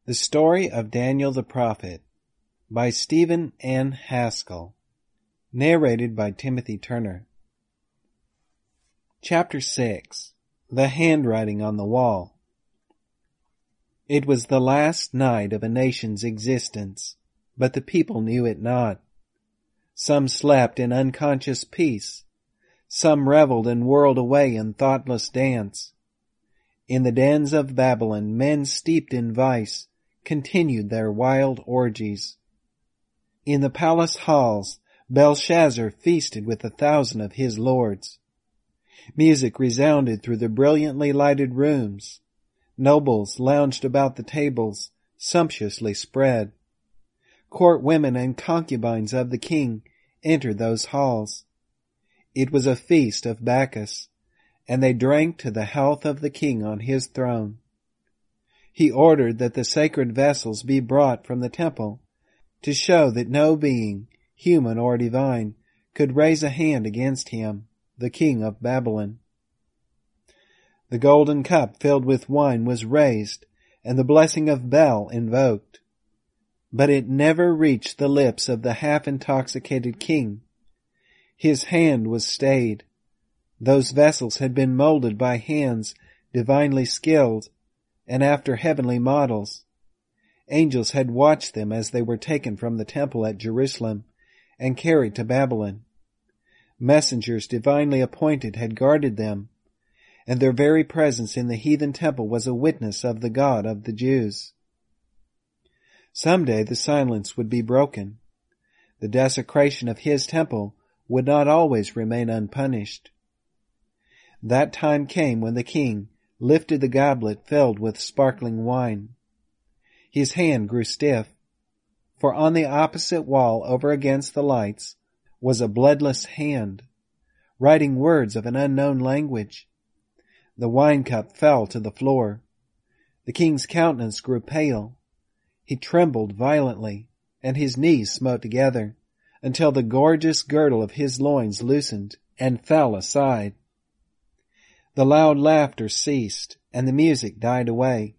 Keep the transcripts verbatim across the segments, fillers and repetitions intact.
The Story of Daniel the Prophet by Stephen N. Haskell. Narrated by Timothy Turner. Chapter six. The Handwriting on the Wall. It was the last night of a nation's existence, but the people knew it not. Some slept in unconscious peace. Some reveled and whirled away in thoughtless dance. In the dens of Babylon, men steeped in vice continued their wild orgies. In the palace halls, Belshazzar feasted with a thousand of his lords. Music resounded through the brilliantly lighted rooms. Nobles lounged about the tables, sumptuously spread. Court women and concubines of the king entered those halls. It was a feast of Bacchus, and they drank to the health of the king on his throne. He ordered that the sacred vessels be brought from the temple to show that no being, human or divine, could raise a hand against him, the king of Babylon. The golden cup filled with wine was raised, and the blessing of Bel invoked. But it never reached the lips of the half-intoxicated king. His hand was stayed. Those vessels had been molded by hands divinely skilled, and after heavenly models. Angels had watched them as they were taken from the temple at Jerusalem and carried to Babylon. Messengers divinely appointed had guarded them, and their very presence in the heathen temple was a witness of the God of the Jews. Someday the silence would be broken. The desecration of his temple would not always remain unpunished. That time came when the king lifted the goblet filled with sparkling wine. His hand grew stiff, for on the opposite wall over against the lights was a bloodless hand, writing words of an unknown language. The wine cup fell to the floor. The king's countenance grew pale. He trembled violently, and his knees smote together, until the gorgeous girdle of his loins loosened and fell aside. The loud laughter ceased, and the music died away.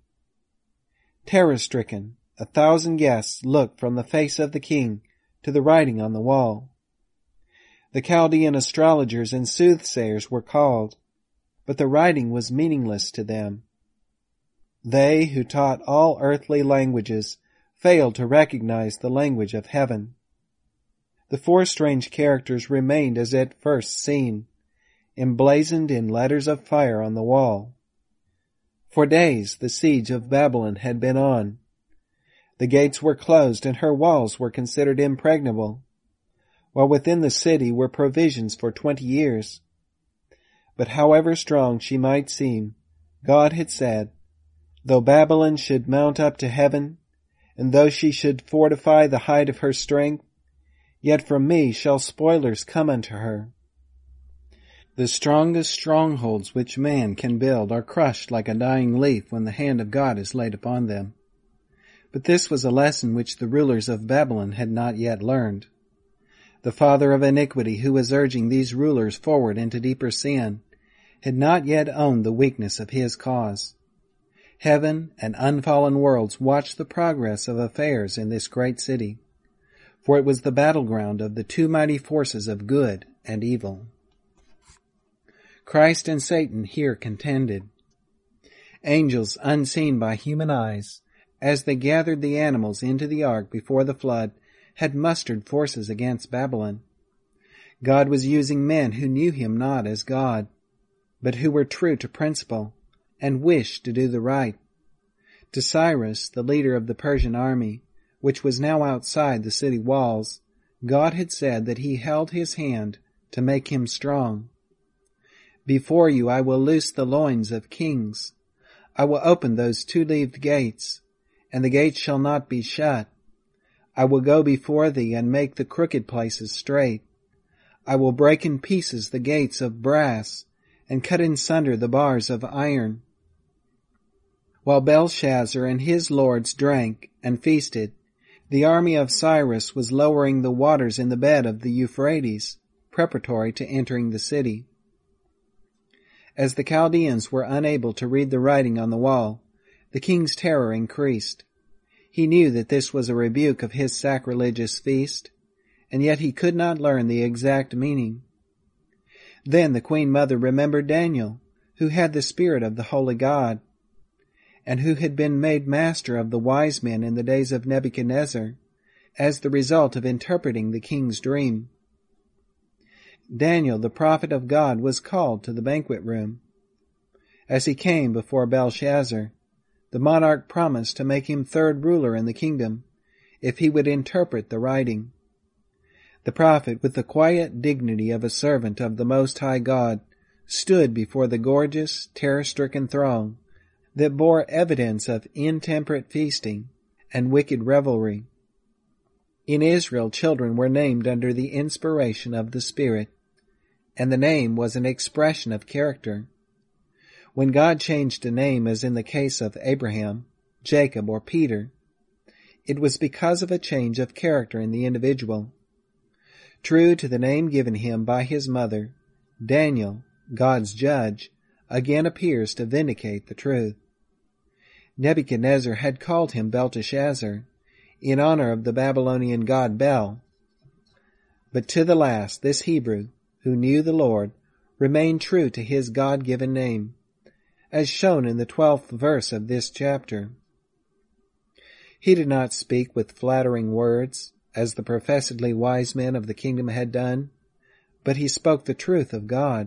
Terror-stricken, a thousand guests looked from the face of the king to the writing on the wall. The Chaldean astrologers and soothsayers were called, but the writing was meaningless to them. They who taught all earthly languages failed to recognize the language of heaven. The four strange characters remained as at first seen, emblazoned in letters of fire on the wall. For days the siege of Babylon had been on. The gates were closed and her walls were considered impregnable, while within the city were provisions for twenty years. But however strong she might seem, God had said, though Babylon should mount up to heaven, and though she should fortify the height of her strength, yet from me shall spoilers come unto her. The strongest strongholds which man can build are crushed like a dying leaf when the hand of God is laid upon them. But this was a lesson which the rulers of Babylon had not yet learned. The father of iniquity, who was urging these rulers forward into deeper sin, had not yet owned the weakness of his cause. Heaven and unfallen worlds watched the progress of affairs in this great city, for it was the battleground of the two mighty forces of good and evil. Christ and Satan here contended. Angels unseen by human eyes, as they gathered the animals into the ark before the flood, had mustered forces against Babylon. God was using men who knew him not as God, but who were true to principle and wished to do the right. To Cyrus, the leader of the Persian army, which was now outside the city walls, God had said that he held his hand to make him strong. Before you I will loose the loins of kings. I will open those two-leaved gates, and the gates shall not be shut. I will go before thee and make the crooked places straight. I will break in pieces the gates of brass, and cut in sunder the bars of iron. While Belshazzar and his lords drank and feasted, the army of Cyrus was lowering the waters in the bed of the Euphrates, preparatory to entering the city. As the Chaldeans were unable to read the writing on the wall, the king's terror increased. He knew that this was a rebuke of his sacrilegious feast, and yet he could not learn the exact meaning. Then the Queen Mother remembered Daniel, who had the spirit of the holy God, and who had been made master of the wise men in the days of Nebuchadnezzar, as the result of interpreting the king's dream. Daniel, the prophet of God, was called to the banquet room. As he came before Belshazzar, the monarch promised to make him third ruler in the kingdom, if he would interpret the writing. The prophet, with the quiet dignity of a servant of the Most High God, stood before the gorgeous, terror-stricken throng that bore evidence of intemperate feasting and wicked revelry. In Israel, children were named under the inspiration of the Spirit, and the name was an expression of character. When God changed a name, as in the case of Abraham, Jacob, or Peter, it was because of a change of character in the individual. True to the name given him by his mother, Daniel, God's judge, again appears to vindicate the truth. Nebuchadnezzar had called him Belteshazzar, in honor of the Babylonian god Bel. But to the last, this Hebrew, who knew the Lord, remained true to his God-given name, as shown in the twelfth verse of this chapter. He did not speak with flattering words, as the professedly wise men of the kingdom had done, but he spoke the truth of God.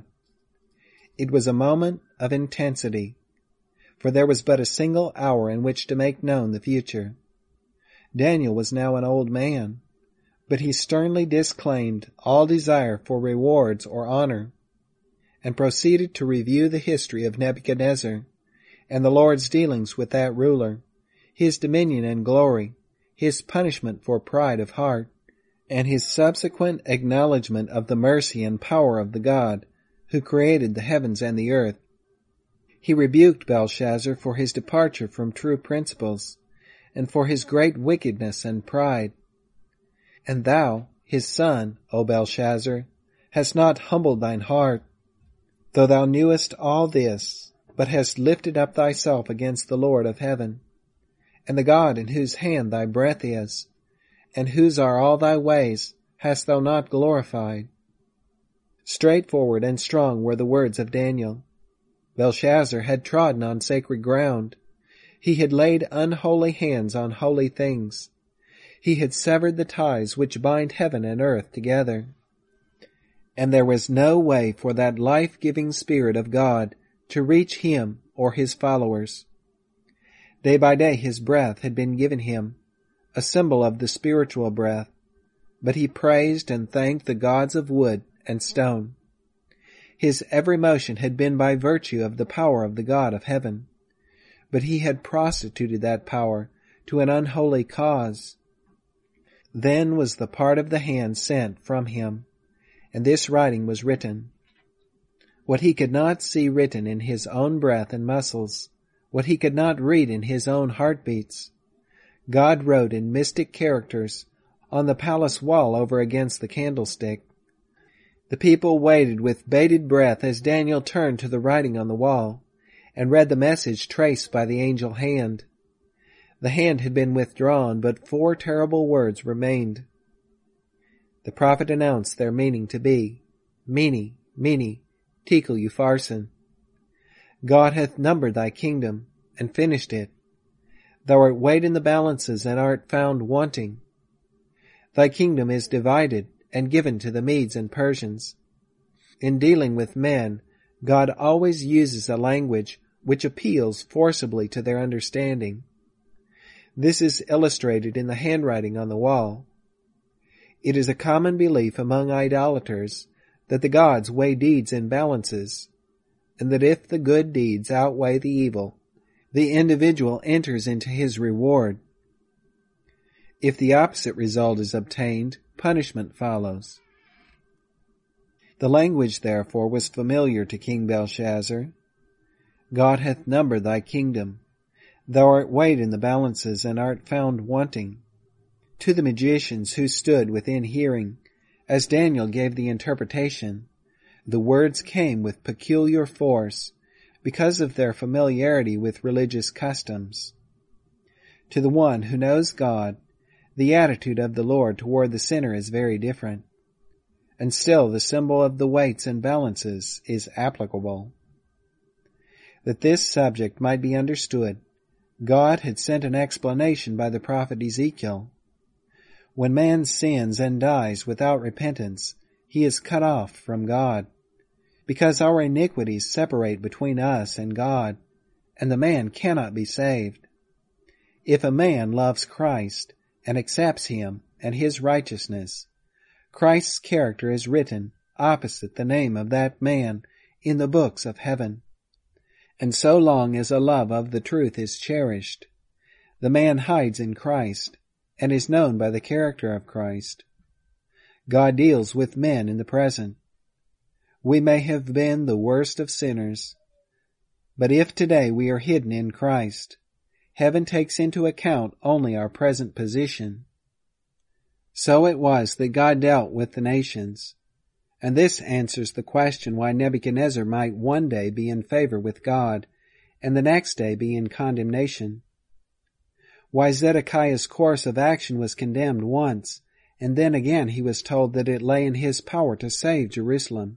It was a moment of intensity, for there was but a single hour in which to make known the future. Daniel was now an old man, but he sternly disclaimed all desire for rewards or honor, and proceeded to review the history of Nebuchadnezzar and the Lord's dealings with that ruler, his dominion and glory, his punishment for pride of heart, and his subsequent acknowledgment of the mercy and power of the God who created the heavens and the earth. He rebuked Belshazzar for his departure from true principles, and for his great wickedness and pride. And thou, his son, O Belshazzar, hast not humbled thine heart, though thou knewest all this, but hast lifted up thyself against the Lord of heaven, and the God in whose hand thy breath is, and whose are all thy ways, hast thou not glorified. Straightforward and strong were the words of Daniel. Belshazzar had trodden on sacred ground. He had laid unholy hands on holy things. He had severed the ties which bind heaven and earth together. And there was no way for that life-giving Spirit of God to reach him or his followers. Day by day his breath had been given him, a symbol of the spiritual breath, but he praised and thanked the gods of wood and stone. His every motion had been by virtue of the power of the God of heaven, but he had prostituted that power to an unholy cause. Then was the part of the hand sent from him, and this writing was written. What he could not see written in his own breath and muscles, what he could not read in his own heartbeats, God wrote in mystic characters on the palace wall over against the candlestick. The people waited with bated breath as Daniel turned to the writing on the wall and read the message traced by the angel hand. The hand had been withdrawn, but four terrible words remained. The prophet announced their meaning to be, Mene, Mene, Tekel Upharsin. God hath numbered thy kingdom, and finished it. Thou art weighed in the balances, and art found wanting. Thy kingdom is divided, and given to the Medes and Persians. In dealing with men, God always uses a language which appeals forcibly to their understanding. This is illustrated in the handwriting on the wall. It is a common belief among idolaters that the gods weigh deeds in balances, and that if the good deeds outweigh the evil, the individual enters into his reward. If the opposite result is obtained, punishment follows. The language, therefore, was familiar to King Belshazzar. God hath numbered thy kingdom. Thou art weighed in the balances, and art found wanting. To the magicians who stood within hearing, as Daniel gave the interpretation, the words came with peculiar force because of their familiarity with religious customs. To the one who knows God, the attitude of the Lord toward the sinner is very different, and still the symbol of the weights and balances is applicable. That this subject might be understood, God had sent an explanation by the prophet Ezekiel. When man sins and dies without repentance, he is cut off from God, because our iniquities separate between us and God, and the man cannot be saved. If a man loves Christ and accepts him and his righteousness, Christ's character is written opposite the name of that man in the books of heaven. And so long as a love of the truth is cherished, the man hides in Christ and is known by the character of Christ. God deals with men in the present. We may have been the worst of sinners, but if today we are hidden in Christ, heaven takes into account only our present position. So it was that God dealt with the nations, and this answers the question why Nebuchadnezzar might one day be in favor with God and the next day be in condemnation. Why Zedekiah's course of action was condemned once, and then again he was told that it lay in his power to save Jerusalem.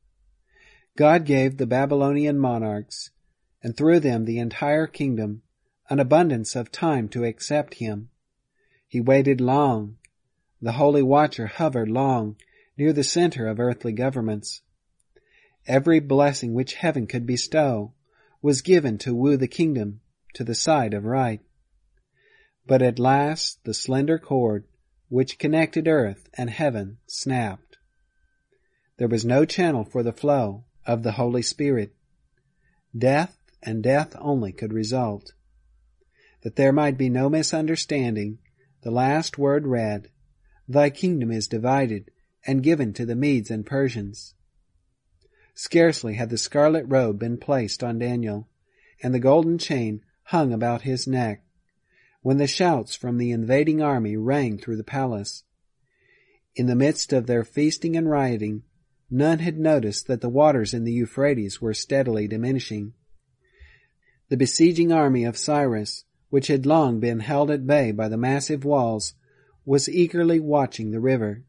God gave the Babylonian monarchs, and through them the entire kingdom, an abundance of time to accept him. He waited long. The Holy Watcher hovered long near the center of earthly governments. Every blessing which heaven could bestow was given to woo the kingdom to the side of right. But at last the slender cord which connected earth and heaven snapped. There was no channel for the flow of the Holy Spirit. Death and death only could result. That there might be no misunderstanding, the last word read, "Thy kingdom is divided and given to the Medes and Persians." Scarcely had the scarlet robe been placed on Daniel, and the golden chain hung about his neck, when the shouts from the invading army rang through the palace. In the midst of their feasting and rioting, none had noticed that the waters in the Euphrates were steadily diminishing. The besieging army of Cyrus, which had long been held at bay by the massive walls, was eagerly watching the river.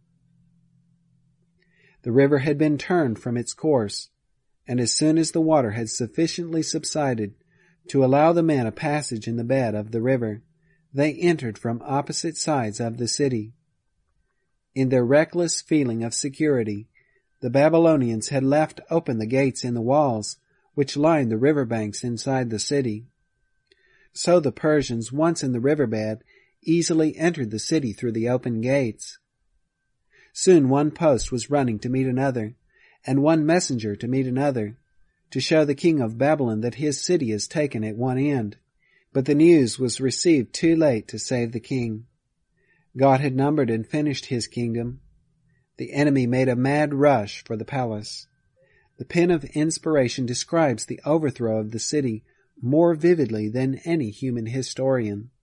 The river had been turned from its course, and as soon as the water had sufficiently subsided to allow the men a passage in the bed of the river, they entered from opposite sides of the city. In their reckless feeling of security, the Babylonians had left open the gates in the walls which lined the river banks inside the city. So the Persians, once in the riverbed, easily entered the city through the open gates. Soon one post was running to meet another, and one messenger to meet another, to show the king of Babylon that his city is taken at one end. But the news was received too late to save the king. God had numbered and finished his kingdom. The enemy made a mad rush for the palace. The pen of inspiration describes the overthrow of the city more vividly than any human historian.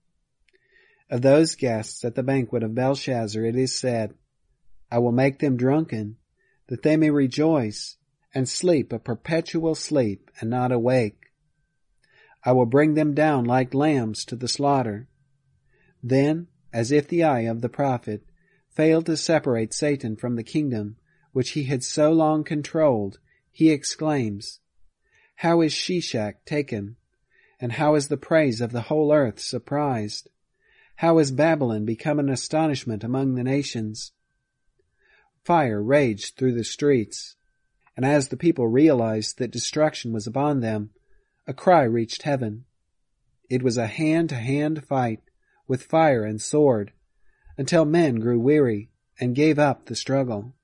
Of those guests at the banquet of Belshazzar it is said, "I will make them drunken, that they may rejoice, and sleep a perpetual sleep, and not awake. I will bring them down like lambs to the slaughter." Then, as if the eye of the prophet failed to separate Satan from the kingdom which he had so long controlled, he exclaims, "How is Shishak taken? And how is the praise of the whole earth surprised? How is Babylon become an astonishment among the nations?" Fire raged through the streets, and as the people realized that destruction was upon them, a cry reached heaven. It was a hand-to-hand fight with fire and sword, until men grew weary and gave up the struggle.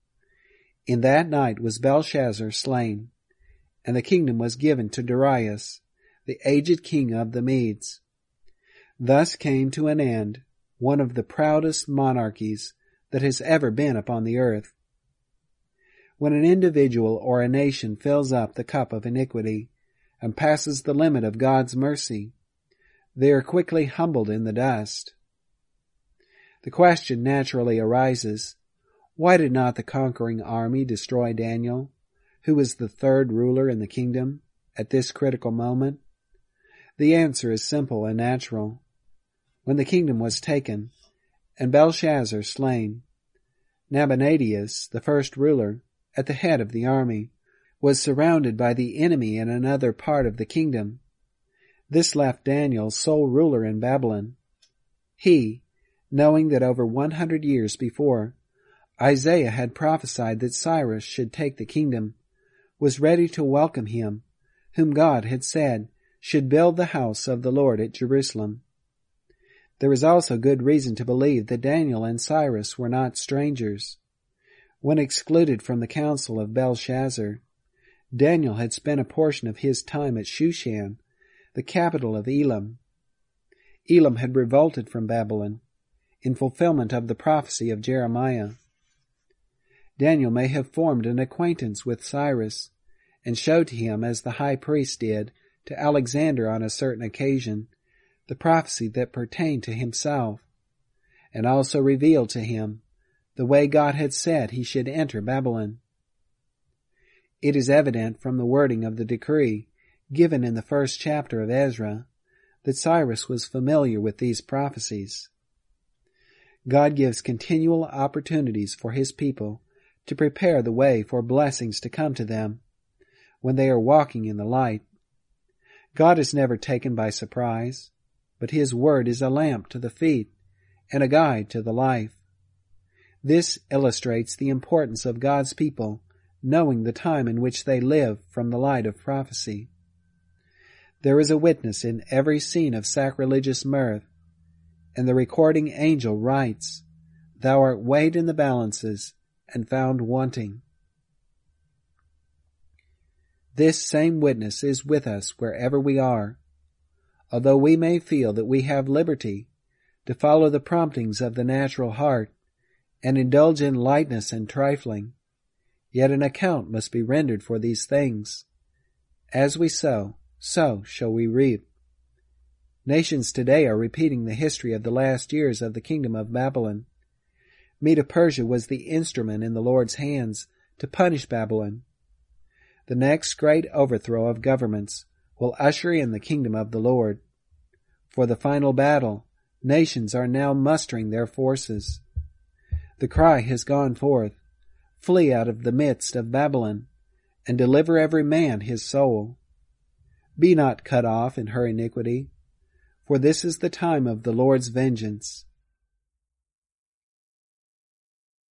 In that night was Belshazzar slain, and the kingdom was given to Darius, the aged king of the Medes. Thus came to an end one of the proudest monarchies that has ever been upon the earth. When an individual or a nation fills up the cup of iniquity and passes the limit of God's mercy, they are quickly humbled in the dust. The question naturally arises, why did not the conquering army destroy Daniel, who was the third ruler in the kingdom, at this critical moment? The answer is simple and natural. when the kingdom was taken, and Belshazzar slain. Nabonidus, the first ruler, at the head of the army, was surrounded by the enemy in another part of the kingdom. This left Daniel sole ruler in Babylon. He, knowing that over one hundred years before, Isaiah had prophesied that Cyrus should take the kingdom, was ready to welcome him, whom God had said should build the house of the Lord at Jerusalem. There is also good reason to believe that Daniel and Cyrus were not strangers. When excluded from the council of Belshazzar, Daniel had spent a portion of his time at Shushan, the capital of Elam. Elam had revolted from Babylon, in fulfillment of the prophecy of Jeremiah. Daniel may have formed an acquaintance with Cyrus, and showed to him, as the high priest did to Alexander on a certain occasion, the prophecy that pertained to himself, and also revealed to him the way God had said he should enter Babylon. It is evident from the wording of the decree given in the first chapter of Ezra that Cyrus was familiar with these prophecies. God gives continual opportunities for his people to prepare the way for blessings to come to them when they are walking in the light. God is never taken by surprise, but his word is a lamp to the feet and a guide to the life. This illustrates the importance of God's people knowing the time in which they live from the light of prophecy. There is a witness in every scene of sacrilegious mirth, and the recording angel writes, "Thou art weighed in the balances and found wanting." This same witness is with us wherever we are. Although we may feel that we have liberty to follow the promptings of the natural heart and indulge in lightness and trifling, yet an account must be rendered for these things. As we sow, so shall we reap. Nations today are repeating the history of the last years of the kingdom of Babylon. Medo-Persia was the instrument in the Lord's hands to punish Babylon. The next great overthrow of governments will usher in the kingdom of the Lord. For the final battle, nations are now mustering their forces. The cry has gone forth, "Flee out of the midst of Babylon, and deliver every man his soul. Be not cut off in her iniquity, for this is the time of the Lord's vengeance.